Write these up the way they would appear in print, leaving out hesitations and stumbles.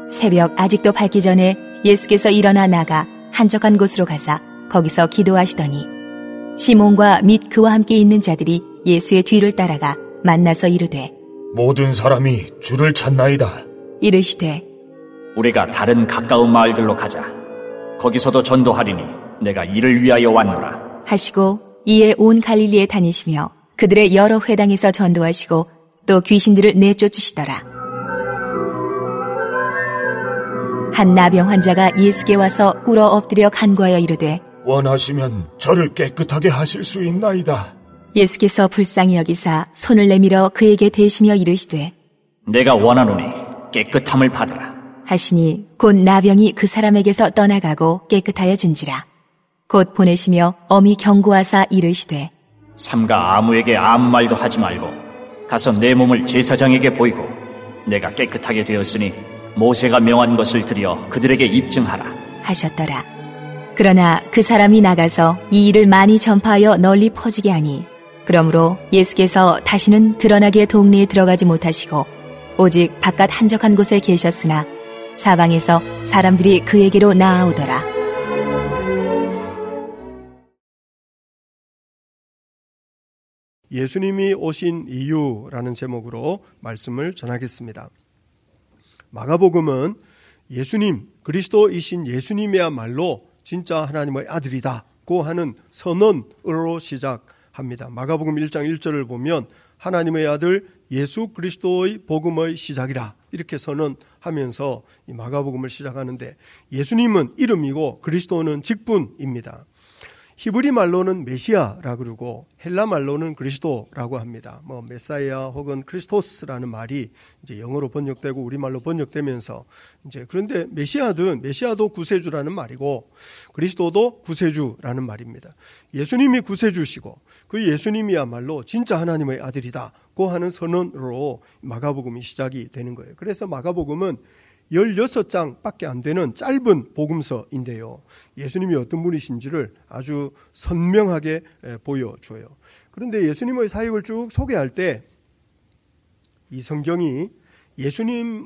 새벽 아직도 밝기 전에 예수께서 일어나 나가 한적한 곳으로 가사 거기서 기도하시더니 시몬과 및 그와 함께 있는 자들이 예수의 뒤를 따라가 만나서 이르되 모든 사람이 주를 찾나이다. 이르시되 우리가 다른 가까운 마을들로 가자. 거기서도 전도하리니 내가 이를 위하여 왔노라 하시고 이에 온 갈릴리에 다니시며 그들의 여러 회당에서 전도하시고 또 귀신들을 내쫓으시더라. 한 나병 환자가 예수께 와서 꿇어 엎드려 간구하여 이르되 원하시면 저를 깨끗하게 하실 수 있나이다. 예수께서 불쌍히 여기사 손을 내밀어 그에게 대시며 이르시되 내가 원하노니 깨끗함을 받으라 하시니 곧 나병이 그 사람에게서 떠나가고 깨끗하여진지라. 곧 보내시며 엄히 경고하사 이르시되 삼가 아무에게 아무 말도 하지 말고 가서 내 몸을 제사장에게 보이고 내가 깨끗하게 되었으니 모세가 명한 것을 들여 그들에게 입증하라 하셨더라. 그러나 그 사람이 나가서 이 일을 많이 전파하여 널리 퍼지게 하니 그러므로 예수께서 다시는 드러나게 동네에 들어가지 못하시고 오직 바깥 한적한 곳에 계셨으나 사방에서 사람들이 그에게로 나아오더라. 예수님이 오신 이유라는 제목으로 말씀을 전하겠습니다. 마가복음은 예수님, 그리스도이신 예수님이야말로 진짜 하나님의 아들이다고 하는 선언으로 시작합니다. 마가복음 1장 1절을 보면 하나님의 아들 예수 그리스도의 복음의 시작이라 이렇게 선언하면서 이 마가복음을 시작하는데 예수님은 이름이고 그리스도는 직분입니다. 히브리 말로는 메시아라 그러고 헬라 말로는 그리스도라고 합니다. 메사이아 혹은 크리스토스라는 말이 이제 영어로 번역되고 우리말로 번역되면서 이제 그런데 메시아도 구세주라는 말이고 그리스도도 구세주라는 말입니다. 예수님이 구세주시고 그 예수님이야말로 진짜 하나님의 아들이다고 하는 선언으로 마가복음이 시작이 되는 거예요. 그래서 마가복음은 16장밖에 안 되는 짧은 복음서인데요. 예수님이 어떤 분이신지를 아주 선명하게 보여줘요. 그런데 예수님의 사역을 쭉 소개할 때 이 성경이 예수님의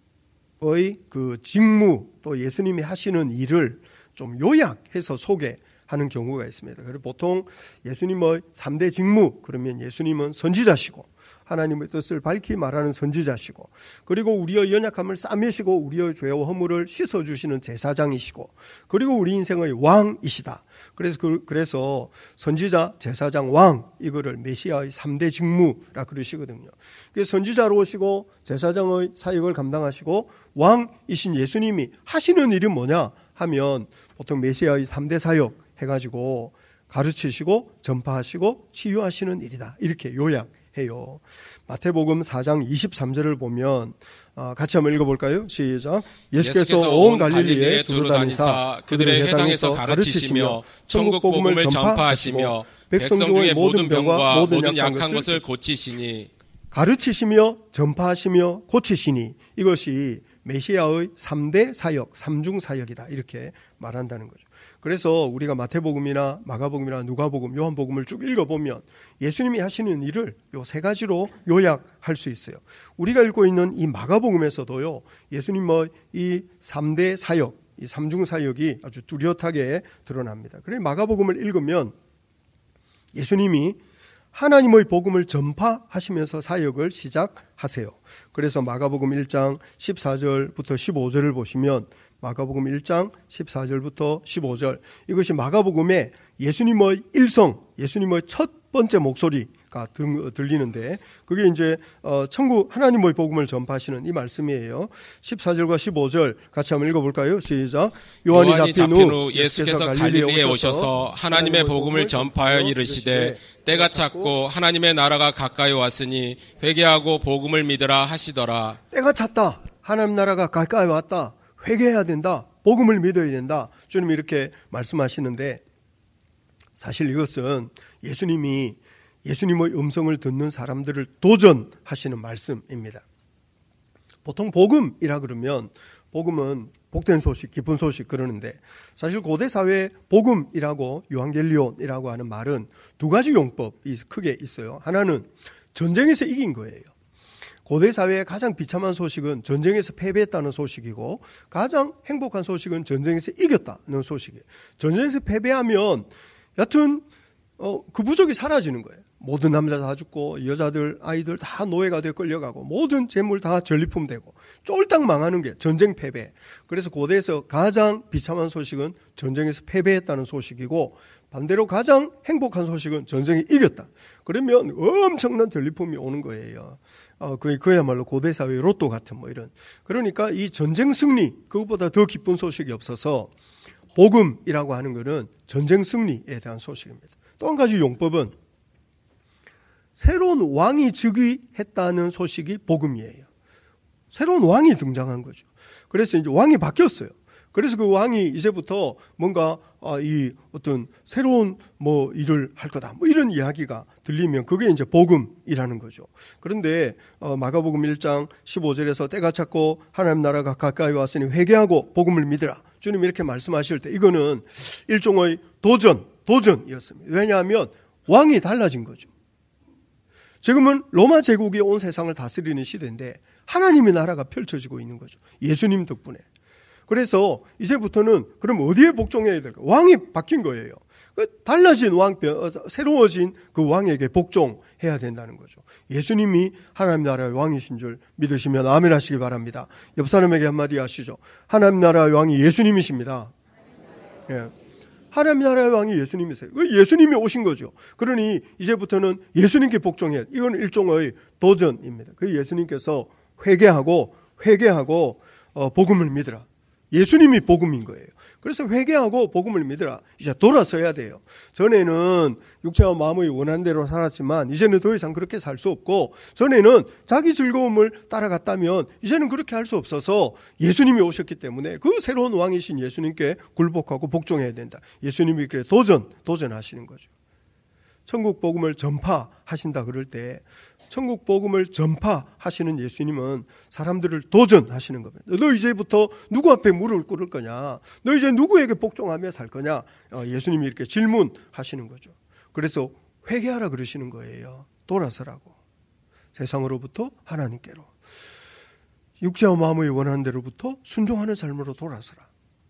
그 직무 또 예수님이 하시는 일을 좀 요약해서 소개하는 경우가 있습니다. 그래서 보통 예수님의 3대 직무 그러면 예수님은 선지자시고 하나님의 뜻을 밝히 말하는 선지자시고 그리고 우리의 연약함을 싸매시고 우리의 죄와 허물을 씻어주시는 제사장이시고 그리고 우리 인생의 왕이시다. 그래서 선지자, 제사장, 왕 이거를 메시아의 3대 직무라 그러시거든요. 선지자로 오시고 제사장의 사역을 감당하시고 왕이신 예수님이 하시는 일이 뭐냐 하면 보통 메시아의 3대 사역 해가지고 가르치시고 전파하시고 치유하시는 일이다. 이렇게 요약해요. 마태복음 4장 23절을 보면 같이 한번 읽어볼까요? 시작. 예수께서 온 갈릴리에 두루다니사 그들의 회당에서 가르치시며 천국 복음을 전파하시며 백성 중의 모든 병과 모든 약한 것을 고치시니 가르치시며 전파하시며 고치시니 이것이 메시아의 3대 사역, 3중 사역이다. 이렇게 말한다는 거죠. 그래서 우리가 마태복음이나 마가복음이나 누가복음, 요한복음을 쭉 읽어보면 예수님이 하시는 일을 요 세 가지로 요약할 수 있어요. 우리가 읽고 있는 이 마가복음에서도요, 예수님의 이 3대 사역, 이 3중 사역이 아주 뚜렷하게 드러납니다. 그래서 마가복음을 읽으면 예수님이 하나님의 복음을 전파하시면서 사역을 시작하세요. 그래서 마가복음 1장 14절부터 15절을 보시면 마가복음 1장 14절부터 15절 이것이 마가복음의 예수님의 일성, 예수님의 첫 번째 목소리가 들리는데 그게 이제 천국 하나님의 복음을 전파하시는 이 말씀이에요. 14절과 15절 같이 한번 읽어볼까요? 시작. 요한이 잡힌 후 예수께서 갈릴리에 오셔서 하나님의 복음을 전파하여 이르시되 때가 찼고 하나님의 나라가 가까이 왔으니 회개하고 복음을 믿으라 하시더라. 때가 찼다. 하나님 나라가 가까이 왔다. 회개해야 된다. 복음을 믿어야 된다. 주님이 이렇게 말씀하시는데 사실 이것은 예수님이 예수님의 음성을 듣는 사람들을 도전하시는 말씀입니다. 보통 복음이라 그러면 복음은 복된 소식, 기쁜 소식 그러는데 사실 고대 사회에 복음이라고 유앙겔리온이라고 하는 말은 두 가지 용법이 크게 있어요. 하나는 전쟁에서 이긴 거예요. 고대 사회의 가장 비참한 소식은 전쟁에서 패배했다는 소식이고 가장 행복한 소식은 전쟁에서 이겼다는 소식이에요. 전쟁에서 패배하면 여튼 그 부족이 사라지는 거예요. 모든 남자 다 죽고 여자들 아이들 다 노예가 되어 끌려가고 모든 재물 다 전리품 되고 쫄딱 망하는 게 전쟁 패배. 그래서 고대에서 가장 비참한 소식은 전쟁에서 패배했다는 소식이고 반대로 가장 행복한 소식은 전쟁에 이겼다. 그러면 엄청난 전리품이 오는 거예요. 그야말로 고대 사회의 로또 같은 뭐 이런. 그러니까 이 전쟁 승리 그것보다 더 기쁜 소식이 없어서 복음이라고 하는 것은 전쟁 승리에 대한 소식입니다. 또 한 가지 용법은 새로운 왕이 즉위했다는 소식이 복음이에요. 새로운 왕이 등장한 거죠. 그래서 이제 왕이 바뀌었어요. 그래서 그 왕이 이제부터 뭔가 이 어떤 새로운 뭐 일을 할 거다. 뭐 이런 이야기가 들리면 그게 이제 복음이라는 거죠. 그런데 마가복음 1장 15절에서 때가 찼고 하나님 나라가 가까이 왔으니 회개하고 복음을 믿으라. 주님 이렇게 말씀하실 때 이거는 일종의 도전이었습니다. 왜냐하면 왕이 달라진 거죠. 지금은 로마 제국이 온 세상을 다스리는 시대인데 하나님의 나라가 펼쳐지고 있는 거죠. 예수님 덕분에. 그래서 이제부터는 그럼 어디에 복종해야 될까? 왕이 바뀐 거예요. 달라진 새로워진 그 왕에게 복종해야 된다는 거죠. 예수님이 하나님 나라의 왕이신 줄 믿으시면 아멘 하시기 바랍니다. 옆 사람에게 한마디 하시죠. 하나님 나라의 왕이 예수님이십니다. 예. 하나님 나라의 왕이 예수님이세요. 예수님이 오신 거죠. 그러니 이제부터는 예수님께 복종해야. 이건 일종의 도전입니다. 그 예수님께서 회개하고 복음을 믿으라. 예수님이 복음인 거예요. 그래서 회개하고 복음을 믿으라. 이제 돌아서야 돼요. 전에는 육체와 마음의 원하는 대로 살았지만 이제는 더 이상 그렇게 살 수 없고 전에는 자기 즐거움을 따라갔다면 이제는 그렇게 할 수 없어서 예수님이 오셨기 때문에 그 새로운 왕이신 예수님께 굴복하고 복종해야 된다. 예수님이 그래 도전하시는 거죠. 천국 복음을 전파하신다 그럴 때 천국 복음을 전파하시는 예수님은 사람들을 도전하시는 겁니다. 너 이제부터 누구 앞에 무릎을 꿇을 거냐? 너 이제 누구에게 복종하며 살 거냐? 예수님이 이렇게 질문하시는 거죠. 그래서 회개하라 그러시는 거예요. 돌아서라고. 세상으로부터 하나님께로. 육체와 마음의 원하는 대로부터 순종하는 삶으로 돌아서라.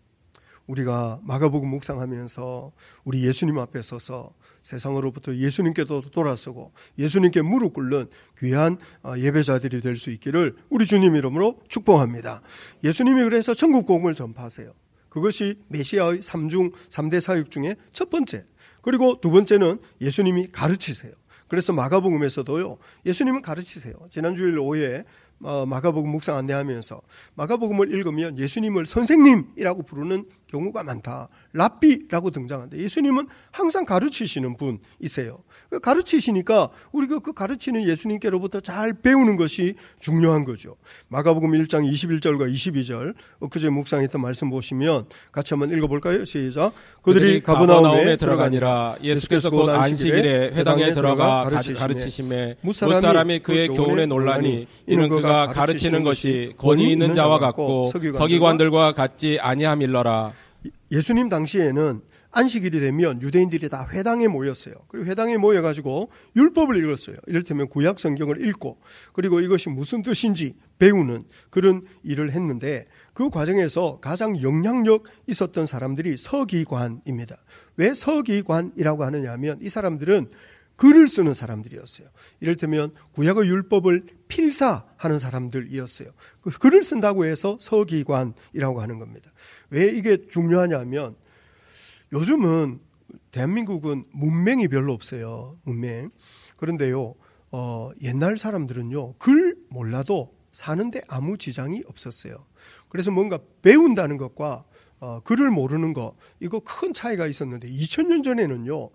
우리가 마가복음 묵상하면서 우리 예수님 앞에 서서 세상으로부터 예수님께도 돌아서고 예수님께 무릎 꿇는 귀한 예배자들이 될 수 있기를 우리 주님 이름으로 축복합니다. 예수님이 그래서 천국 복음을 전파하세요. 그것이 메시아의 3대 사역 중에 첫 번째. 그리고 두 번째는 예수님이 가르치세요. 그래서 마가복음에서도요. 예수님은 가르치세요. 지난주일 오후에 마가복음 묵상 안내하면서 마가복음을 읽으면 예수님을 선생님이라고 부르는 경우가 많다. 랍비라고 등장한다. 예수님은 항상 가르치시는 분이세요. 가르치시니까 우리가 그 가르치는 예수님께로부터 잘 배우는 것이 중요한 거죠. 마가복음 1장 21절과 22절 엊그제 묵상했던 말씀 보시면 같이 한번 읽어볼까요? 시작. 그들이 가버나움에 들어가니라. 예수께서 곧 안식일에 회당에 들어가 가르치심에 뭇사람이 그의 교훈에 놀라니 이는 그가 가르치는 것이 권위 있는 자와 같고 서기관들과 같지 아니함일러라. 예수님 당시에는 안식일이 되면 유대인들이 다 회당에 모였어요. 그리고 회당에 모여가지고 율법을 읽었어요. 이를테면 구약 성경을 읽고 그리고 이것이 무슨 뜻인지 배우는 그런 일을 했는데 그 과정에서 가장 영향력 있었던 사람들이 서기관입니다. 왜 서기관이라고 하느냐 하면 이 사람들은 글을 쓰는 사람들이었어요. 이를테면 구약의 율법을 필사하는 사람들이었어요. 글을 쓴다고 해서 서기관이라고 하는 겁니다. 왜 이게 중요하냐 하면 요즘은 대한민국은 문맹이 별로 없어요. 문맹. 그런데요, 옛날 사람들은요, 글 몰라도 사는데 아무 지장이 없었어요. 그래서 뭔가 배운다는 것과 글을 모르는 것, 이거 큰 차이가 있었는데 2000년 전에는요,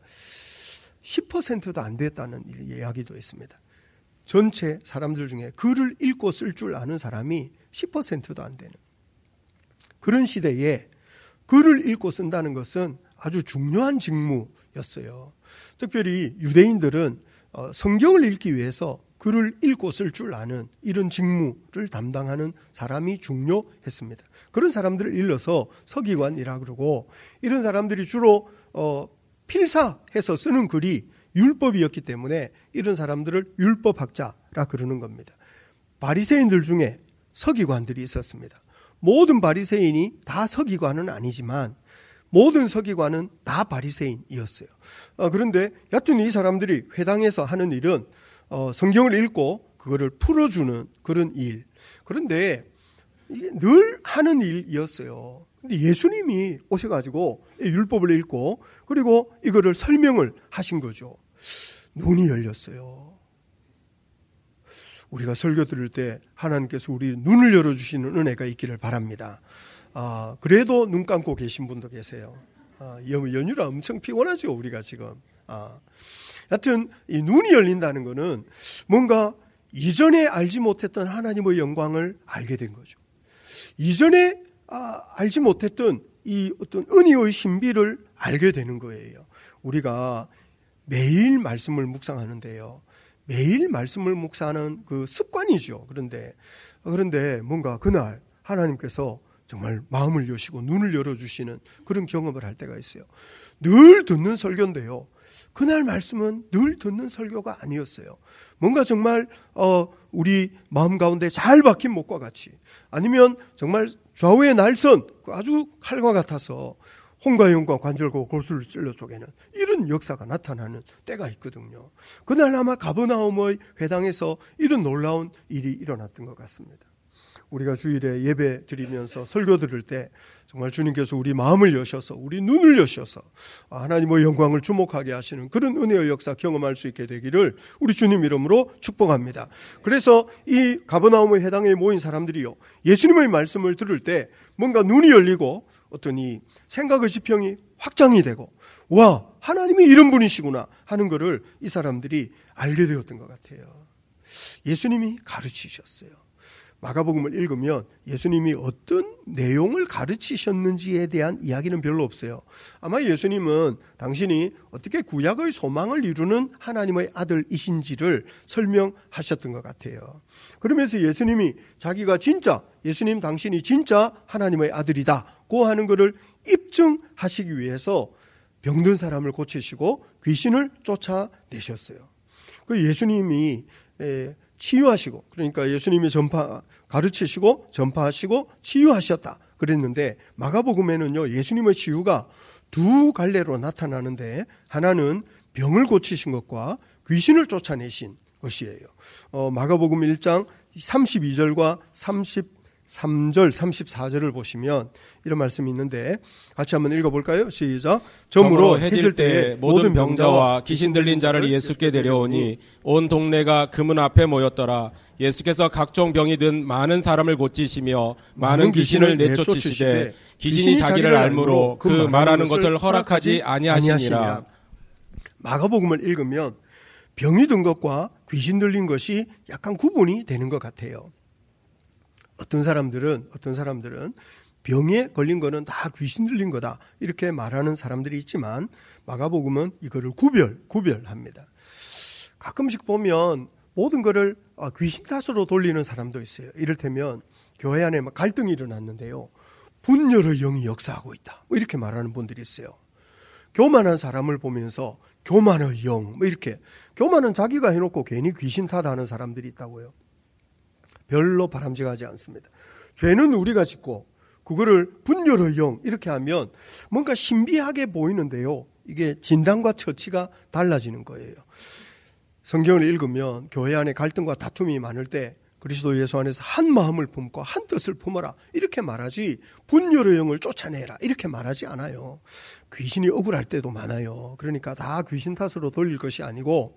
10%도 안 됐다는 이야기도 있습니다. 전체 사람들 중에 글을 읽고 쓸 줄 아는 사람이 10%도 안 되는 그런 시대에 글을 읽고 쓴다는 것은 아주 중요한 직무였어요. 특별히 유대인들은 성경을 읽기 위해서 글을 읽고 쓸 줄 아는 이런 직무를 담당하는 사람이 중요했습니다. 그런 사람들을 일러서 서기관이라 그러고 이런 사람들이 주로 필사해서 쓰는 글이 율법이었기 때문에 이런 사람들을 율법학자라 그러는 겁니다. 바리새인들 중에 서기관들이 있었습니다. 모든 바리새인이 다 서기관은 아니지만 모든 서기관은 다 바리새인이었어요. 그런데 여튼 이 사람들이 회당에서 하는 일은 성경을 읽고 그거를 풀어주는 그런 일. 그런데 이게 늘 하는 일이었어요. 근데 예수님이 오셔가지고 율법을 읽고 그리고 이거를 설명을 하신 거죠. 눈이 열렸어요. 우리가 설교 들을 때 하나님께서 우리 눈을 열어주시는 은혜가 있기를 바랍니다. 그래도 눈 감고 계신 분도 계세요. 연휴라 엄청 피곤하죠, 우리가 지금. 하여튼 이 눈이 열린다는 거는 뭔가 이전에 알지 못했던 하나님의 영광을 알게 된 거죠. 이전에 알지 못했던 이 어떤 은혜의 신비를 알게 되는 거예요. 우리가 매일 말씀을 묵상하는데요. 매일 말씀을 묵상하는 그 습관이죠. 그런데 뭔가 그날 하나님께서 정말 마음을 여시고 눈을 열어주시는 그런 경험을 할 때가 있어요. 늘 듣는 설교인데요. 그날 말씀은 늘 듣는 설교가 아니었어요. 뭔가 정말 우리 마음 가운데 잘 박힌 못과 같이, 아니면 정말 좌우의 날선 아주 칼과 같아서 홍과 영과 관절과 골수를 찔러 쪼개는 이런 역사가 나타나는 때가 있거든요. 그날 아마 가버나움의 회당에서 이런 놀라운 일이 일어났던 것 같습니다. 우리가 주일에 예배 드리면서 설교 들을 때 정말 주님께서 우리 마음을 여셔서 우리 눈을 여셔서 하나님의 영광을 주목하게 하시는 그런 은혜의 역사 경험할 수 있게 되기를 우리 주님 이름으로 축복합니다. 그래서 이 가버나움의 회당에 모인 사람들이요, 예수님의 말씀을 들을 때 뭔가 눈이 열리고 어떤 이 생각의 지평이 확장이 되고, 와, 하나님이 이런 분이시구나 하는 것을 이 사람들이 알게 되었던 것 같아요. 예수님이 가르치셨어요. 마가복음을 읽으면 예수님이 어떤 내용을 가르치셨는지에 대한 이야기는 별로 없어요. 아마 예수님은 당신이 어떻게 구약의 소망을 이루는 하나님의 아들이신지를 설명하셨던 것 같아요. 그러면서 예수님이 자기가 진짜, 예수님 당신이 진짜 하나님의 아들이다고 하는 것을 입증하시기 위해서 병든 사람을 고치시고 귀신을 쫓아내셨어요. 그 예수님이 치유하시고, 그러니까 예수님이 가르치시고 전파하시고 치유하셨다 그랬는데, 마가복음에는요 예수님의 치유가 두 갈래로 나타나는데, 하나는 병을 고치신 것과 귀신을 쫓아내신 것이에요. 마가복음 1장 32절과 33절 34절을 보시면 이런 말씀이 있는데, 같이 한번 읽어볼까요? 시작. 저물어 해질 때에 모든 병자와 귀신 들린 자를 예수께 데려오니 온 동네가 그문 앞에 모였더라. 예수께서 각종 병이 든 많은 사람을 고치시며 많은 귀신을 내쫓으시되 귀신이 자기를 알므로 그 말하는 것을 허락하지 아니하시니라. 마가복음을 읽으면 병이 든 것과 귀신 들린 것이 약간 구분이 되는 것 같아요. 어떤 사람들은 병에 걸린 거는 다 귀신 들린 거다 이렇게 말하는 사람들이 있지만, 마가복음은 이거를 구별합니다. 가끔씩 보면 모든 거를 귀신 탓으로 돌리는 사람도 있어요. 이를테면 교회 안에 갈등이 일어났는데요, 분열의 영이 역사하고 있다 이렇게 말하는 분들이 있어요. 교만한 사람을 보면서 교만의 영 이렇게, 교만은 자기가 해놓고 괜히 귀신 탓하는 사람들이 있다고요. 별로 바람직하지 않습니다. 죄는 우리가 짓고 그거를 분열의 영 이렇게 하면 뭔가 신비하게 보이는데요, 이게 진단과 처치가 달라지는 거예요. 성경을 읽으면 교회 안에 갈등과 다툼이 많을 때 그리스도 예수 안에서 한 마음을 품고 한 뜻을 품어라 이렇게 말하지, 분열의 영을 쫓아내라 이렇게 말하지 않아요. 귀신이 억울할 때도 많아요. 그러니까 다 귀신 탓으로 돌릴 것이 아니고,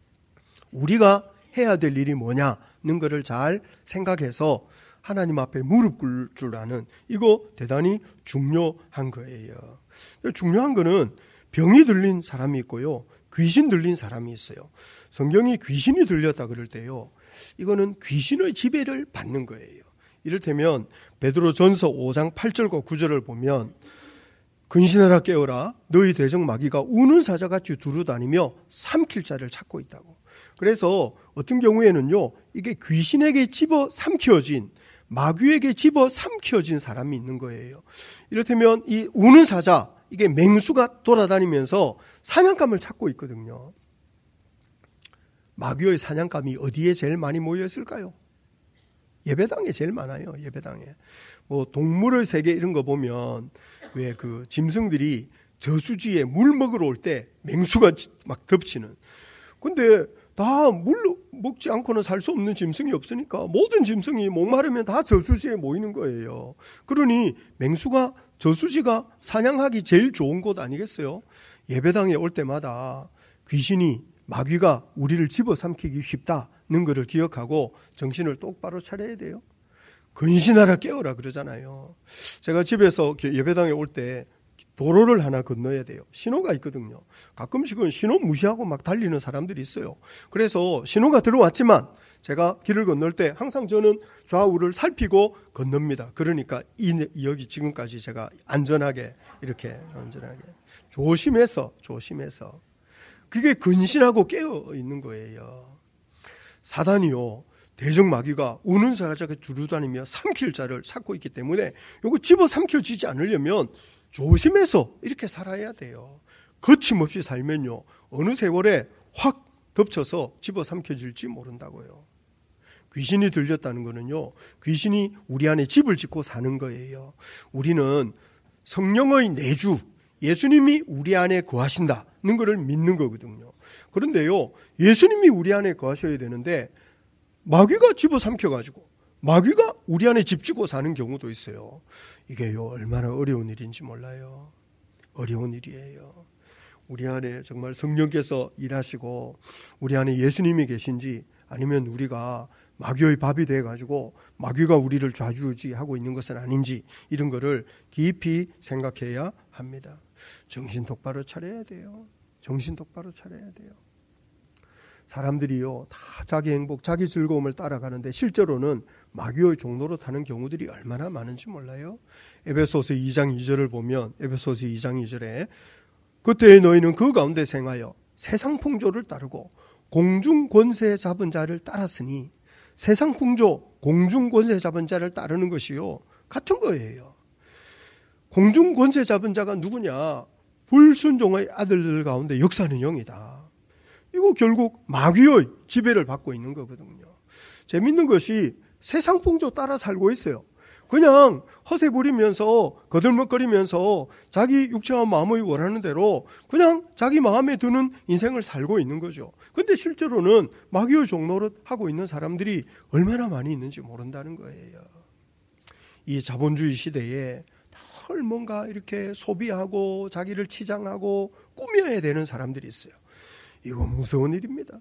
우리가 해야 될 일이 뭐냐는 것을 잘 생각해서 하나님 앞에 무릎 꿇을 줄 아는, 이거 대단히 중요한 거예요. 중요한 거는 병이 들린 사람이 있고요, 귀신 들린 사람이 있어요. 성경이 귀신이 들렸다 그럴 때요, 이거는 귀신의 지배를 받는 거예요. 이를테면 베드로전서 5장 8절과 9절을 보면, 근신하라 깨어라, 너희 대적 마귀가 우는 사자같이 두루다니며 삼킬 자를 찾고 있다고. 그래서 어떤 경우에는요, 이게 귀신에게 집어 삼켜진, 마귀에게 집어 삼켜진 사람이 있는 거예요. 이를테면 이 우는 사자, 이게 맹수가 돌아다니면서 사냥감을 찾고 있거든요. 마귀의 사냥감이 어디에 제일 많이 모여 있을까요? 예배당에 제일 많아요. 예배당에. 뭐 동물의 세계 이런 거 보면 왜 그 짐승들이 저수지에 물 먹으러 올 때 맹수가 막 덮치는. 근데 다 물 먹지 않고는 살 수 없는 짐승이 없으니까 모든 짐승이 목마르면 다 저수지에 모이는 거예요. 그러니 맹수가 저수지가 사냥하기 제일 좋은 곳 아니겠어요? 예배당에 올 때마다 귀신이 마귀가 우리를 집어삼키기 쉽다는 것을 기억하고 정신을 똑바로 차려야 돼요. 근신하라 깨어라 그러잖아요. 제가 집에서 예배당에 올 때 도로를 하나 건너야 돼요. 신호가 있거든요. 가끔씩은 신호 무시하고 막 달리는 사람들이 있어요. 그래서 신호가 들어왔지만 제가 길을 건널 때 항상 저는 좌우를 살피고 건넙니다. 그러니까 여기 지금까지 제가 안전하게 조심해서 그게 근신하고 깨어 있는 거예요. 사단이요, 대적마귀가 우는 사자가 두루다니며 삼킬 자를 찾고 있기 때문에 이거 집어 삼켜지지 않으려면 조심해서 이렇게 살아야 돼요. 거침없이 살면요, 어느 세월에 확 덮쳐서 집어 삼켜질지 모른다고요. 귀신이 들렸다는 거는요, 귀신이 우리 안에 집을 짓고 사는 거예요. 우리는 성령의 내주, 예수님이 우리 안에 거하신다는 것을 믿는 거거든요. 그런데요, 예수님이 우리 안에 거하셔야 되는데 마귀가 집어삼켜가지고 마귀가 우리 안에 집 짓고 사는 경우도 있어요. 이게요, 얼마나 어려운 일인지 몰라요. 어려운 일이에요. 우리 안에 정말 성령께서 일하시고 우리 안에 예수님이 계신지, 아니면 우리가 마귀의 밥이 돼가지고 마귀가 우리를 좌지우지하고 있는 것은 아닌지, 이런 거를 깊이 생각해야 합니다. 정신 똑바로 차려야 돼요. 정신 똑바로 차려야 돼요. 사람들이요, 다 자기 행복, 자기 즐거움을 따라가는데 실제로는 마귀의 종로로 타는 경우들이 얼마나 많은지 몰라요. 에베소서 2장 2절을 보면, 에베소서 2장 2절에 그때에 너희는 그 가운데 생하여 세상 풍조를 따르고 공중 권세 잡은 자를 따랐으니, 세상 풍조, 공중 권세 잡은 자를 따르는 것이요, 같은 거예요. 공중 권세 잡은 자가 누구냐? 불순종의 아들들 가운데 역사는 영이다. 이거 결국 마귀의 지배를 받고 있는 거거든요. 재밌는 것이 세상 풍조 따라 살고 있어요. 그냥 허세 부리면서 거들먹거리면서 자기 육체와 마음의 원하는 대로 그냥 자기 마음에 드는 인생을 살고 있는 거죠. 근데 실제로는 마귀의 종노릇 하고 있는 사람들이 얼마나 많이 있는지 모른다는 거예요. 이 자본주의 시대에 늘 뭔가 이렇게 소비하고 자기를 치장하고 꾸며야 되는 사람들이 있어요. 이거 무서운 일입니다.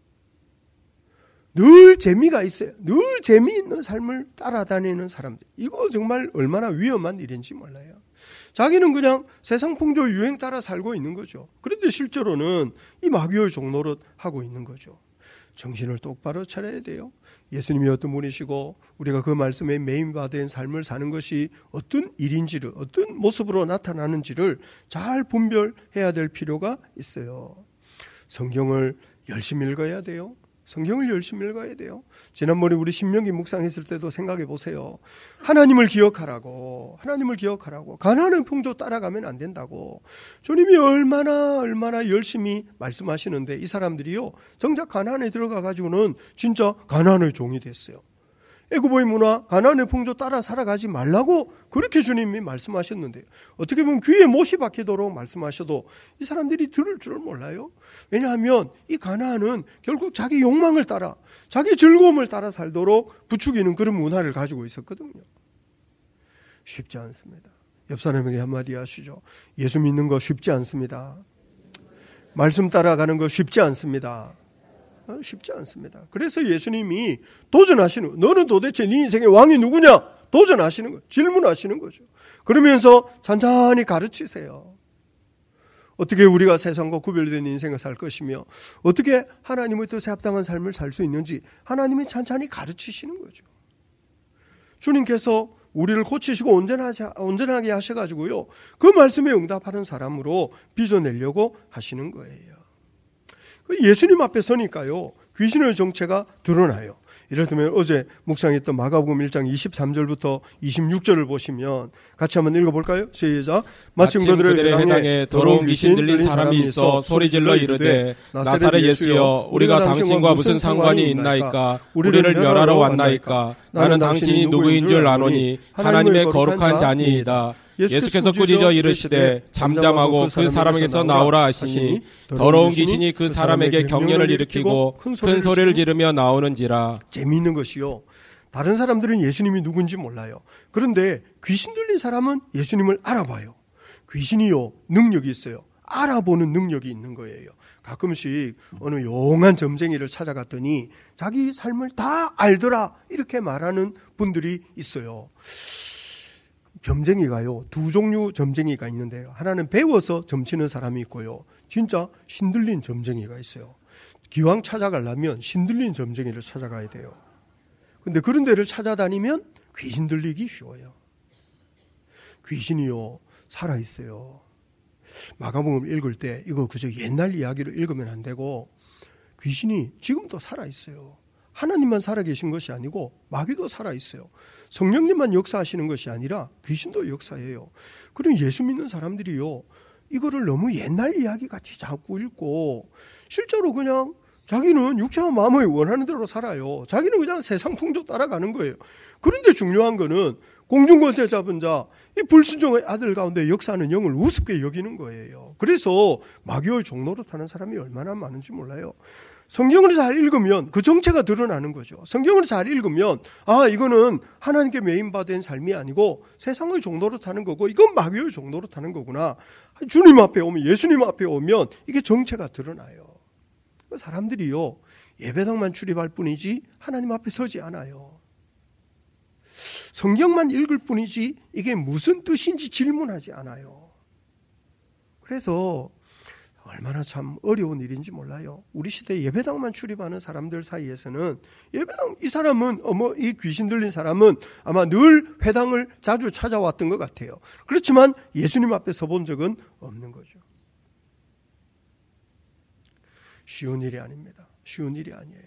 늘 재미가 있어요. 늘 재미있는 삶을 따라다니는 사람들. 이거 정말 얼마나 위험한 일인지 몰라요. 자기는 그냥 세상 풍조 유행 따라 살고 있는 거죠. 그런데 실제로는 이 마귀의 종노릇 하고 있는 거죠. 정신을 똑바로 차려야 돼요. 예수님이 어떤 분이시고 우리가 그 말씀에 메인바된 삶을 사는 것이 어떤 일인지를, 어떤 모습으로 나타나는지를 잘 분별해야 될 필요가 있어요. 성경을 열심히 읽어야 돼요. 성경을 열심히 읽어야 돼요. 지난번에 우리 신명기 묵상했을 때도 생각해 보세요. 하나님을 기억하라고 가나안 풍조 따라가면 안 된다고 주님이 얼마나 열심히 말씀하시는데, 이 사람들이요, 정작 가나안에 들어가 가지고는 진짜 가나안의 종이 됐어요. 애굽의 문화, 가나안의 풍조 따라 살아가지 말라고 그렇게 주님이 말씀하셨는데, 어떻게 보면 귀에 못이 박히도록 말씀하셔도 이 사람들이 들을 줄 몰라요. 왜냐하면 이 가나안은 결국 자기 욕망을 따라, 자기 즐거움을 따라 살도록 부추기는 그런 문화를 가지고 있었거든요. 쉽지 않습니다. 옆 사람에게 한마디 하시죠. 예수 믿는 거 쉽지 않습니다. 말씀 따라가는 거 쉽지 않습니다. 쉽지 않습니다. 그래서 예수님이 도전하시는, 너는 도대체 네 인생의 왕이 누구냐? 도전하시는 거, 질문하시는 거죠. 그러면서 잔잔히 가르치세요. 어떻게 우리가 세상과 구별된 인생을 살 것이며 어떻게 하나님의 뜻에 합당한 삶을 살 수 있는지 하나님이 찬찬히 가르치시는 거죠. 주님께서 우리를 고치시고 온전하게 하셔가지고요, 그 말씀에 응답하는 사람으로 빚어내려고 하시는 거예요. 예수님 앞에 서니까요, 귀신의 정체가 드러나요. 이를테면 어제 묵상했던 마가복음 1장 23절부터 26절을 보시면 같이 한번 읽어볼까요? 시작. 마침 그들의 회당에 더러운 귀신 들린 사람이 있어 소리질러 이르되 나사렛 예수여 우리가 당신과 무슨 상관이 있나이까? 우리를 멸하러 왔나이까? 나는 당신이 누구인 줄 아노니 하나님의 거룩한 자니이다. 예수께서 꾸짖어 이르시되 잠잠하고 그 사람에게서 나오라 하시니 더러운 귀신이 그 사람에게 경련을 일으키고 큰 소리를 지르며 나오는지라. 재미있는 것이요, 다른 사람들은 예수님이 누군지 몰라요. 그런데 귀신 들린 사람은 예수님을 알아봐요. 귀신이요, 능력이 있어요. 알아보는 능력이 있는 거예요. 가끔씩 어느 용한 점쟁이를 찾아갔더니 자기 삶을 다 알더라 이렇게 말하는 분들이 있어요. 점쟁이가요, 두 종류 점쟁이가 있는데요. 하나는 배워서 점치는 사람이 있고요, 진짜 신들린 점쟁이가 있어요. 기왕 찾아가려면 신들린 점쟁이를 찾아가야 돼요. 근데 그런 데를 찾아다니면 귀신 들리기 쉬워요. 귀신이요, 살아있어요. 마가복음 읽을 때 이거 그저 옛날 이야기를 읽으면 안 되고, 귀신이 지금도 살아있어요. 하나님만 살아계신 것이 아니고 마귀도 살아있어요. 성령님만 역사하시는 것이 아니라 귀신도 역사해요. 그럼 예수 믿는 사람들이요, 이거를 너무 옛날 이야기 같이 자꾸 읽고 실제로 그냥 자기는 육체와 마음의 원하는 대로 살아요. 자기는 그냥 세상 풍조 따라가는 거예요. 그런데 중요한 거는 공중권세 잡은 자, 이 불순종의 아들 가운데 역사하는 영을 우습게 여기는 거예요. 그래서 마귀의 종로로 타는 사람이 얼마나 많은지 몰라요. 성경을 잘 읽으면 그 정체가 드러나는 거죠. 성경을 잘 읽으면 이거는 하나님께 메인받은 삶이 아니고 세상의 종로로 타는 거고, 이건 마귀의 종로로 타는 거구나. 주님 앞에 오면, 예수님 앞에 오면 이게 정체가 드러나요. 사람들이요, 예배당만 출입할 뿐이지 하나님 앞에 서지 않아요. 성경만 읽을 뿐이지 이게 무슨 뜻인지 질문하지 않아요. 그래서 얼마나 참 어려운 일인지 몰라요. 우리 시대에 예배당만 출입하는 사람들 사이에서는 예배당, 이 사람은 이 귀신 들린 사람은 아마 늘 회당을 자주 찾아왔던 것 같아요. 그렇지만 예수님 앞에 서본 적은 없는 거죠. 쉬운 일이 아닙니다. 쉬운 일이 아니에요.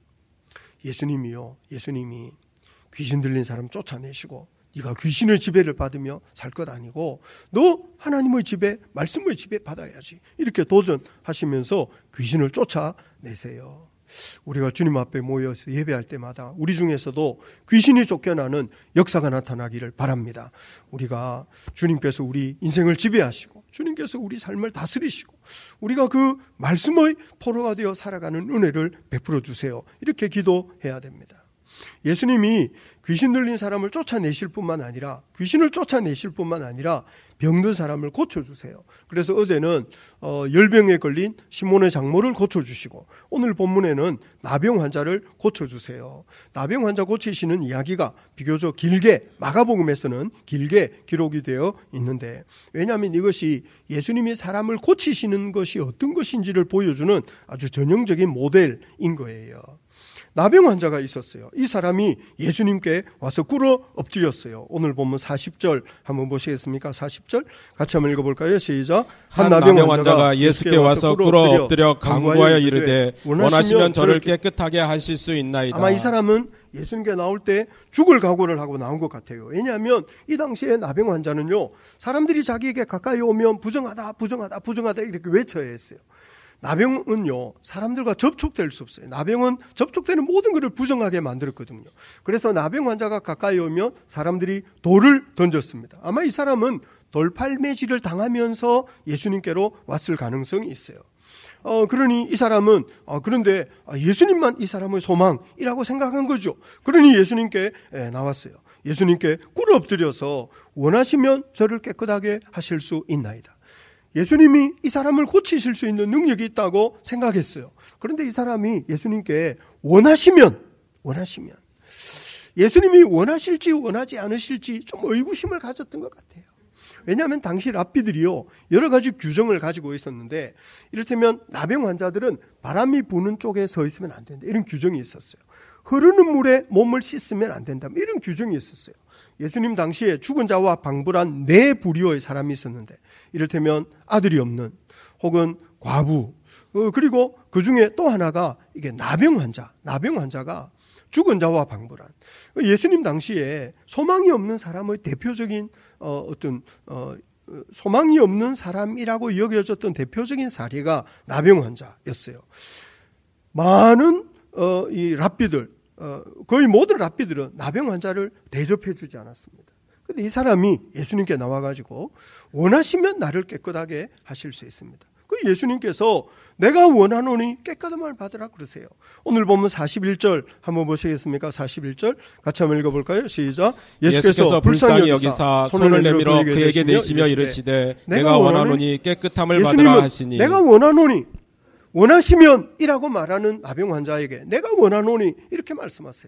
예수님이 귀신 들린 사람 쫓아내시고 네가 귀신의 지배를 받으며 살 것 아니고 너 하나님의 지배, 말씀의 지배 받아야지, 이렇게 도전하시면서 귀신을 쫓아내세요. 우리가 주님 앞에 모여서 예배할 때마다 우리 중에서도 귀신이 쫓겨나는 역사가 나타나기를 바랍니다. 우리가 주님께서 우리 인생을 지배하시고 주님께서 우리 삶을 다스리시고 우리가 그 말씀의 포로가 되어 살아가는 은혜를 베풀어 주세요. 이렇게 기도해야 됩니다. 예수님이 귀신 들린 사람을 쫓아내실 뿐만 아니라, 귀신을 쫓아내실 뿐만 아니라 병든 사람을 고쳐주세요. 그래서 어제는 열병에 걸린 시몬의 장모를 고쳐주시고, 오늘 본문에는 나병 환자를 고쳐주세요. 나병 환자 고치시는 이야기가 비교적 길게, 마가복음에서는 길게 기록이 되어 있는데, 왜냐하면 이것이 예수님이 사람을 고치시는 것이 어떤 것인지를 보여주는 아주 전형적인 모델인 거예요. 나병 환자가 있었어요. 이 사람이 예수님께 와서 꿇어 엎드렸어요. 오늘 본문 40절 한번 보시겠습니까? 40절 같이 한번 읽어볼까요? 시작. 한 나병 환자가 예수께 와서 꿇어 엎드려 간구하여 이르되 원하시면 저를 깨끗하게 하실 수 있나이다. 아마 이 사람은 예수님께 나올 때 죽을 각오를 하고 나온 것 같아요. 왜냐하면 이 당시에 나병 환자는요, 사람들이 자기에게 가까이 오면 부정하다 이렇게 외쳐야 했어요. 나병은요, 사람들과 접촉될 수 없어요. 나병은 접촉되는 모든 것을 부정하게 만들었거든요. 그래서 나병 환자가 가까이 오면 사람들이 돌을 던졌습니다. 아마 이 사람은 돌팔매질을 당하면서 예수님께로 왔을 가능성이 있어요. 그러니 이 사람은 그런데 예수님만 이 사람의 소망이라고 생각한 거죠. 그러니 예수님께 나왔어요. 예수님께 꿇어 엎드려서 원하시면 저를 깨끗하게 하실 수 있나이다. 예수님이 이 사람을 고치실 수 있는 능력이 있다고 생각했어요. 그런데 이 사람이 예수님께 원하시면, 예수님이 원하실지 원하지 않으실지 좀 의구심을 가졌던 것 같아요. 왜냐하면 당시 랍비들이요, 여러 가지 규정을 가지고 있었는데, 이를테면 나병 환자들은 바람이 부는 쪽에 서 있으면 안 된다, 이런 규정이 있었어요. 흐르는 물에 몸을 씻으면 안 된다, 이런 규정이 있었어요. 예수님 당시에 죽은 자와 방불한 네 부류의 사람이 있었는데, 이를테면 아들이 없는, 혹은 과부, 그리고 그 중에 또 하나가 이게 나병 환자가 죽은 자와 방불한. 예수님 당시에 소망이 없는 사람의 대표적인 소망이 없는 사람이라고 여겨졌던 대표적인 사례가 나병 환자였어요. 많은 이 랍비들, 거의 모든 랍비들은 나병 환자를 대접해 주지 않았습니다. 그런데 이 사람이 예수님께 나와가지고 원하시면 나를 깨끗하게 하실 수 있습니다. 그 예수님께서 내가 원하노니 깨끗함을 받으라 그러세요. 오늘 보면 41절 한번 보시겠습니까? 41절 같이 한번 읽어볼까요? 시작. 예수께서 불쌍히 여기사 손을 내밀어 그에게 내시며 이르시되 내가 원하노니 깨끗함을 받으라 하시니. 내가 원하노니, 원하시면이라고 말하는 나병 환자에게 내가 원하노니 이렇게 말씀하세요.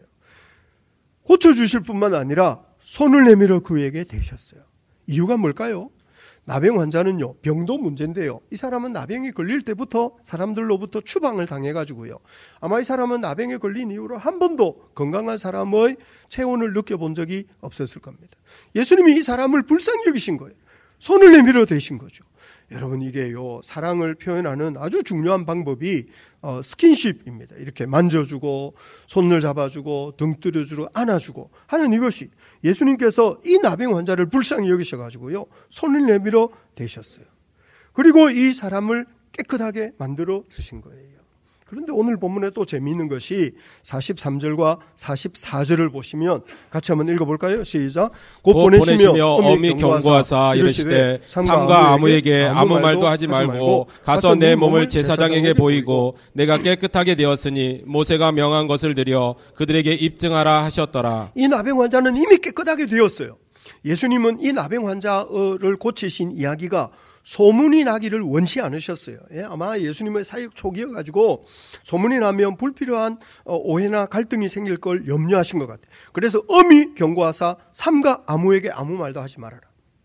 고쳐주실 뿐만 아니라 손을 내밀어 그에게 대셨어요. 이유가 뭘까요? 나병 환자는요, 병도 문제인데요. 이 사람은 나병이 걸릴 때부터 사람들로부터 추방을 당해가지고요. 아마 이 사람은 나병에 걸린 이후로 한 번도 건강한 사람의 체온을 느껴본 적이 없었을 겁니다. 예수님이 이 사람을 불쌍히 여기신 거예요. 손을 내밀어 대신 거죠. 여러분, 이게요, 사랑을 표현하는 아주 중요한 방법이 스킨십입니다. 이렇게 만져주고 손을 잡아주고 등 때려주고 안아주고 하는 이것이, 예수님께서 이 나병 환자를 불쌍히 여기셔가지고요, 손을 내밀어 대셨어요. 그리고 이 사람을 깨끗하게 만들어 주신 거예요. 그런데 오늘 본문에 또 재미있는 것이 43절과 44절을 보시면 같이 한번 읽어볼까요? 시작. 곧 보내시며 엄히 경고하사 이르시되 삼가 아무에게 아무 말도 하지 말고 가서 내 몸을 제사장에게 보이고 내가 깨끗하게 되었으니 모세가 명한 것을 드려 그들에게 입증하라 하셨더라. 이 나병 환자는 이미 깨끗하게 되었어요. 예수님은 이 나병 환자를 고치신 이야기가 소문이 나기를 원치 않으셨어요. 아마 예수님의 사역 초기여가지고 소문이 나면 불필요한 오해나 갈등이 생길 걸 염려하신 것 같아요. 그래서 엄히 경고하사 삼가 아무에게 아무 말도 하지 말아라.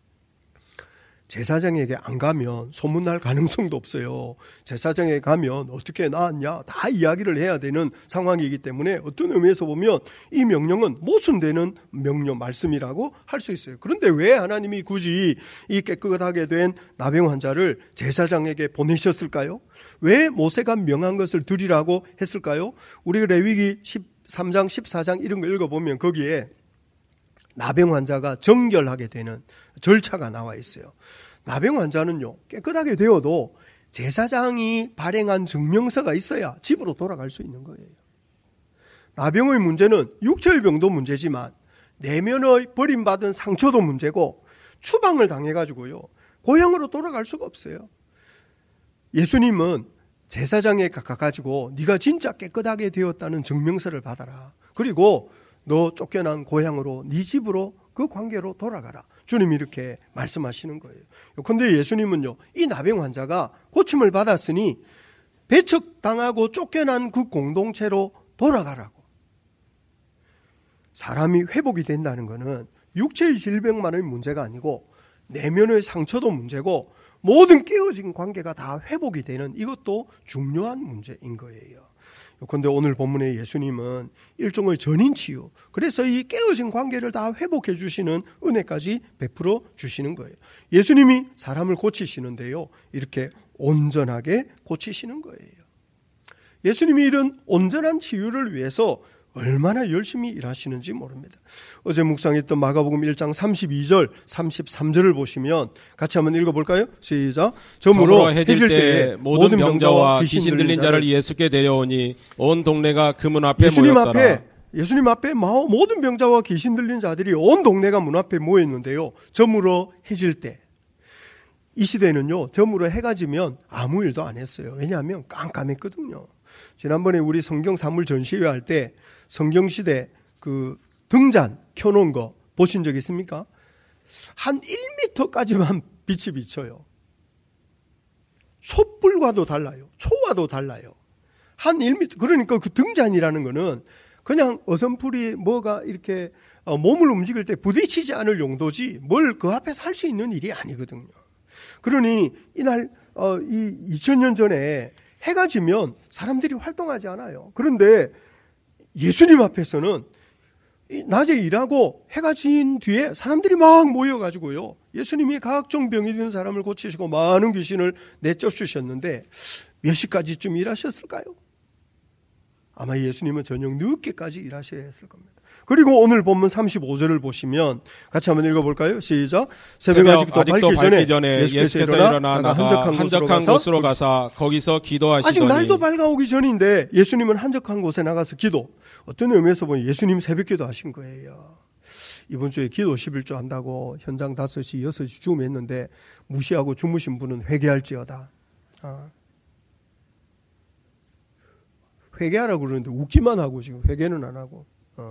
제사장에게 안 가면 소문날 가능성도 없어요. 제사장에 가면 어떻게 나았냐 다 이야기를 해야 되는 상황이기 때문에 어떤 의미에서 보면 이 명령은 모순되는 명령 말씀이라고 할 수 있어요. 그런데 왜 하나님이 굳이 이 깨끗하게 된 나병 환자를 제사장에게 보내셨을까요? 왜 모세가 명한 것을 드리라고 했을까요? 우리 레위기 13장 14장 이런 거 읽어보면 거기에 나병 환자가 정결하게 되는 절차가 나와 있어요. 나병 환자는요, 깨끗하게 되어도 제사장이 발행한 증명서가 있어야 집으로 돌아갈 수 있는 거예요. 나병의 문제는 육체의 병도 문제지만 내면의 버림받은 상처도 문제고 추방을 당해가지고요, 고향으로 돌아갈 수가 없어요. 예수님은 제사장에 가가지고 네가 진짜 깨끗하게 되었다는 증명서를 받아라. 그리고 너 쫓겨난 고향으로 네 집으로 그 관계로 돌아가라. 주님이 이렇게 말씀하시는 거예요. 그런데 예수님은요, 이 나병 환자가 고침을 받았으니 배척당하고 쫓겨난 그 공동체로 돌아가라고. 사람이 회복이 된다는 것은 육체의 질병만의 문제가 아니고 내면의 상처도 문제고 모든 깨어진 관계가 다 회복이 되는, 이것도 중요한 문제인 거예요. 그런데 오늘 본문의 예수님은 일종의 전인치유, 그래서 이 깨어진 관계를 다 회복해 주시는 은혜까지 베풀어 주시는 거예요. 예수님이 사람을 고치시는데요, 이렇게 온전하게 고치시는 거예요. 예수님이 이런 온전한 치유를 위해서 얼마나 열심히 일하시는지 모릅니다. 어제 묵상했던 마가복음 1장 32절 33절을 보시면 같이 한번 읽어볼까요? 시작. 저물어 해질 때 모든 병자와 귀신 들린 자를 예수께 데려오니 온 동네가 그 문 앞에 모였더라. 예수님 앞에 모든 병자와 귀신 들린 자들이 온 동네가 문 앞에 모였는데요, 저물어 해질 때, 이 시대는요, 저물어 해가 지면 아무 일도 안 했어요. 왜냐하면 깜깜했거든요. 지난번에 우리 성경 사물 전시회 할 때 성경시대 그 등잔 켜놓은 거 보신 적 있습니까? 한 1m까지만 빛이 비쳐요. 촛불과도 달라요. 초와도 달라요. 한 1m. 그러니까 그 등잔이라는 거는 그냥 어선풀이 뭐가 이렇게 몸을 움직일 때 부딪히지 않을 용도지 뭘 그 앞에서 할 수 있는 일이 아니거든요. 그러니 이날 2000년 전에 해가 지면 사람들이 활동하지 않아요. 그런데 예수님 앞에서는 낮에 일하고 해가 진 뒤에 사람들이 막 모여가지고요, 예수님이 각종 병이 든 사람을 고치시고 많은 귀신을 내쫓으셨는데 몇 시까지쯤 일하셨을까요? 아마 예수님은 저녁 늦게까지 일하셔야 했을 겁니다. 그리고 오늘 본문 35절을 보시면 같이 한번 읽어볼까요? 시작. 새벽 아직도 밝기 전에 예수께서 일어나 나가 한적한 곳으로 가서 거기서 기도하시더니 아직 날도 밝아오기 전인데 예수님은 한적한 곳에 나가서 기도. 어떤 의미에서 보면 예수님 새벽 기도하신 거예요. 이번 주에 기도 11조 한다고 현장 5시, 6시 줌했는데 무시하고 주무신 분은 회개할지어다. 회개하라고 그러는데 웃기만 하고 지금 회개는 안 하고.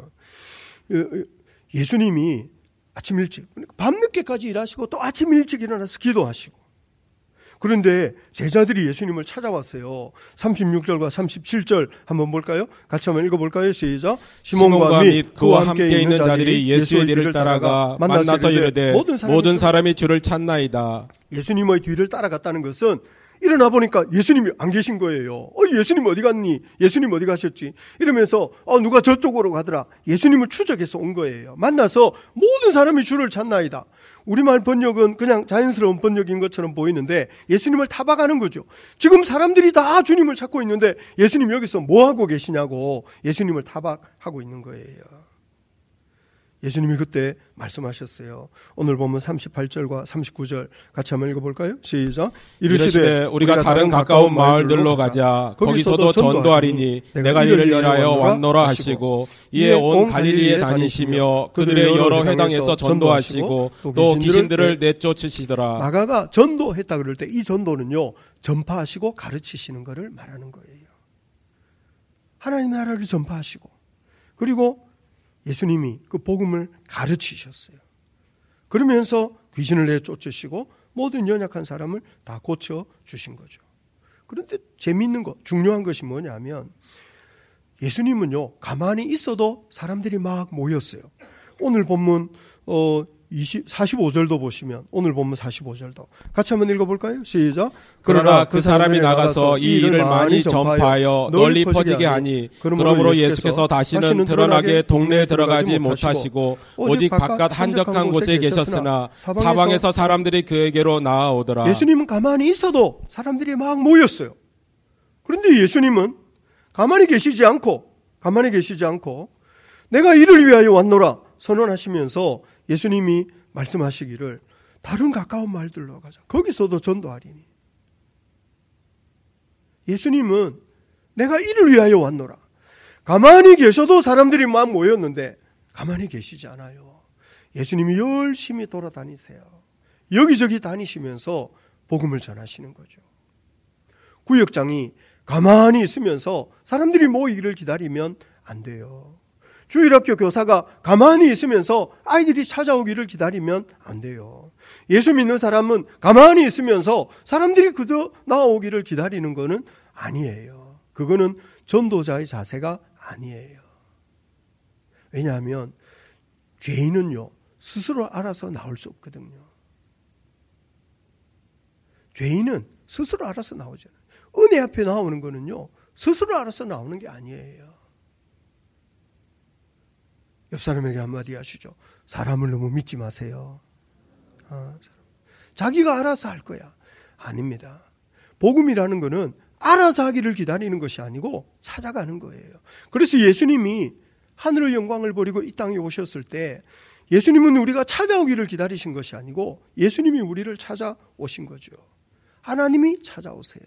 예수님이 아침 일찍, 밤늦게까지 일하시고 또 아침 일찍 일어나서 기도하시고. 그런데 제자들이 예수님을 찾아왔어요. 36절과 37절 한번 볼까요? 같이 한번 읽어볼까요? 시작. 시몬과 및 그와 함께 있는 자들이 예수의 뒤를 따라가 만나서 이르되 모든 사람이 주를 찾나이다. 예수님의 뒤를 따라갔다는 것은 일어나 보니까 예수님이 안 계신 거예요. 예수님 어디 갔니? 예수님 어디 가셨지? 이러면서 누가 저쪽으로 가더라. 예수님을 추적해서 온 거예요. 만나서 모든 사람이 주를 찾나이다. 우리말 번역은 그냥 자연스러운 번역인 것처럼 보이는데 예수님을 타박하는 거죠. 지금 사람들이 다 주님을 찾고 있는데 예수님 여기서 뭐 하고 계시냐고 예수님을 타박하고 있는 거예요. 예수님이 그때 말씀하셨어요. 오늘 보면 38절과 39절 같이 한번 읽어볼까요? 시작. 이르시되 우리가 다른 가까운 마을들로 가자. 거기서도 전도하리니 내가 이를 위하여 왔노라 하시고 이에 온 갈릴리에 다니시며 그들의 여러 회당에서 전도하시고 또 귀신들을 내쫓으시더라. 마가가 전도했다 그럴 때 이 전도는요, 전파하시고 가르치시는 것을 말하는 거예요. 하나님의 나라를 전파하시고 그리고 예수님이 그 복음을 가르치셨어요. 그러면서 귀신을 내쫓으시고 모든 연약한 사람을 다 고쳐주신 거죠. 그런데 재미있는 것, 중요한 것이 뭐냐면 예수님은요, 가만히 있어도 사람들이 막 모였어요. 오늘 본문 45절도 보시면 오늘 본문 45절도 같이 한번 읽어볼까요? 시작. 그러나 그 사람이 나가서 이 일을 많이 전파하여 널리 퍼지게 하니 그러므로 예수께서 다시는 드러나게 동네에 들어가지 못하시고 오직 바깥 한적한 곳에 계셨으나 사방에서 사람들이 그에게로 나아오더라. 예수님은 가만히 있어도 사람들이 막 모였어요. 그런데 예수님은 가만히 계시지 않고 내가 이를 위하여 왔노라 선언하시면서 예수님이 말씀하시기를 다른 가까운 마을들로 가자. 거기서도 전도하리니. 예수님은 내가 이를 위하여 왔노라. 가만히 계셔도 사람들이 막 모였는데 가만히 계시지 않아요. 예수님이 열심히 돌아다니세요. 여기저기 다니시면서 복음을 전하시는 거죠. 구역장이 가만히 있으면서 사람들이 모이기를 기다리면 안 돼요. 주일학교 교사가 가만히 있으면서 아이들이 찾아오기를 기다리면 안 돼요. 예수 믿는 사람은 가만히 있으면서 사람들이 그저 나오기를 기다리는 것은 아니에요. 그거는 전도자의 자세가 아니에요. 왜냐하면 죄인은요, 스스로 알아서 나올 수 없거든요. 죄인은 스스로 알아서 나오잖아요. 은혜 앞에 나오는 거는요, 스스로 알아서 나오는 게 아니에요. 옆 사람에게 한마디 하시죠. 사람을 너무 믿지 마세요. 자기가 알아서 할 거야. 아닙니다. 복음이라는 거는 알아서 하기를 기다리는 것이 아니고 찾아가는 거예요. 그래서 예수님이 하늘의 영광을 버리고 이 땅에 오셨을 때 예수님은 우리가 찾아오기를 기다리신 것이 아니고 예수님이 우리를 찾아오신 거죠. 하나님이 찾아오세요.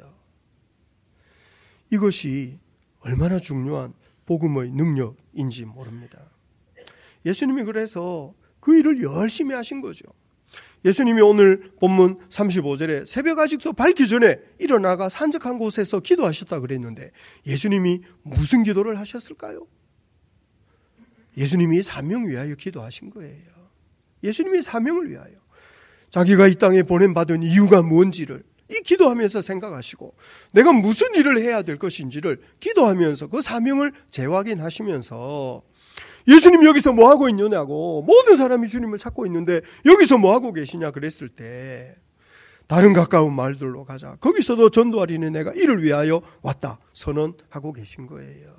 이것이 얼마나 중요한 복음의 능력인지 모릅니다. 예수님이 그래서 그 일을 열심히 하신 거죠. 예수님이 오늘 본문 35절에 새벽 아직도 밝기 전에 일어나가 산적한 곳에서 기도하셨다 그랬는데 예수님이 무슨 기도를 하셨을까요? 예수님이 사명 위하여 기도하신 거예요. 예수님이 사명을 위하여. 자기가 이 땅에 보냄받은 이유가 뭔지를 이 기도하면서 생각하시고 내가 무슨 일을 해야 될 것인지를 기도하면서 그 사명을 재확인하시면서 예수님 여기서 뭐 하고 있느냐고 모든 사람이 주님을 찾고 있는데 여기서 뭐 하고 계시냐 그랬을 때 다른 가까운 마을들로 가자. 거기서도 전도하리니 내가 이를 위하여 왔다 선언하고 계신 거예요.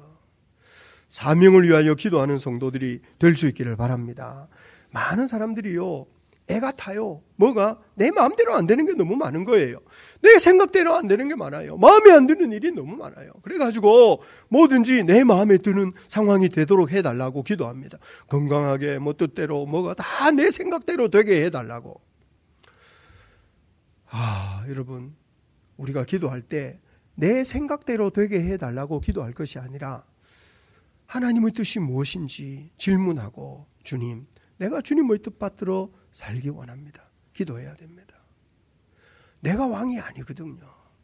사명을 위하여 기도하는 성도들이 될 수 있기를 바랍니다. 많은 사람들이요 애가 타요. 뭐가? 내 마음대로 안 되는 게 너무 많은 거예요. 내 생각대로 안 되는 게 많아요. 마음에 안 드는 일이 너무 많아요. 그래가지고 뭐든지 내 마음에 드는 상황이 되도록 해달라고 기도합니다. 건강하게 뜻대로 뭐가 다 내 생각대로 되게 해달라고. 여러분, 우리가 기도할 때 내 생각대로 되게 해달라고 기도할 것이 아니라 하나님의 뜻이 무엇인지 질문하고, 주님, 내가 주님의 뜻 받들어 살기 원합니다. 기도해야 됩니다. 내가 왕이 아니거든요.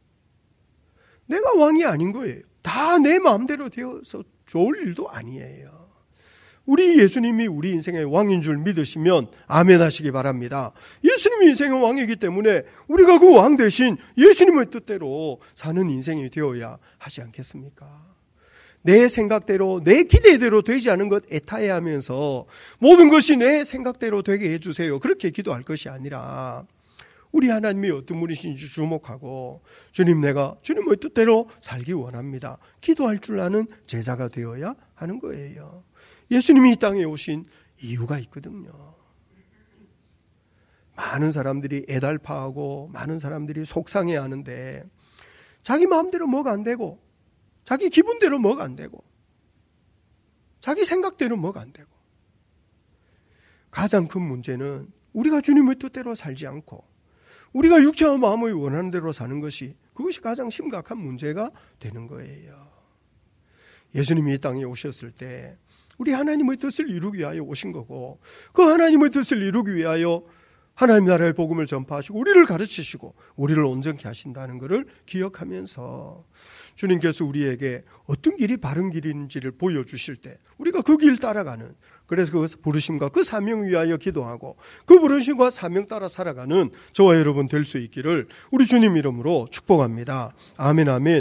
내가 왕이 아닌 거예요. 다 내 마음대로 되어서 좋을 일도 아니에요. 우리 예수님이 우리 인생의 왕인 줄 믿으시면 아멘 하시기 바랍니다. 예수님이 인생의 왕이기 때문에 우리가 그 왕 대신 예수님의 뜻대로 사는 인생이 되어야 하지 않겠습니까? 내 생각대로, 내 기대대로 되지 않은 것 애타해하면서 모든 것이 내 생각대로 되게 해주세요, 그렇게 기도할 것이 아니라 우리 하나님이 어떤 분이신지 주목하고, 주님, 내가 주님의 뜻대로 살기 원합니다, 기도할 줄 아는 제자가 되어야 하는 거예요. 예수님이 이 땅에 오신 이유가 있거든요. 많은 사람들이 애달파하고 많은 사람들이 속상해하는데 자기 마음대로 뭐가 안 되고, 자기 기분대로 뭐가 안 되고, 자기 생각대로 뭐가 안 되고, 가장 큰 문제는 우리가 주님의 뜻대로 살지 않고 우리가 육체와 마음의 원하는 대로 사는 것이, 그것이 가장 심각한 문제가 되는 거예요. 예수님이 이 땅에 오셨을 때 우리 하나님의 뜻을 이루기 위하여 오신 거고, 그 하나님의 뜻을 이루기 위하여 하나님 나라의 복음을 전파하시고 우리를 가르치시고 우리를 온전케 하신다는 것을 기억하면서 주님께서 우리에게 어떤 길이 바른 길인지를 보여주실 때 우리가 그 길 따라가는, 그래서 그 부르심과 그 사명 위하여 기도하고 그 부르심과 사명 따라 살아가는 저와 여러분 될 수 있기를 우리 주님 이름으로 축복합니다. 아멘, 아멘.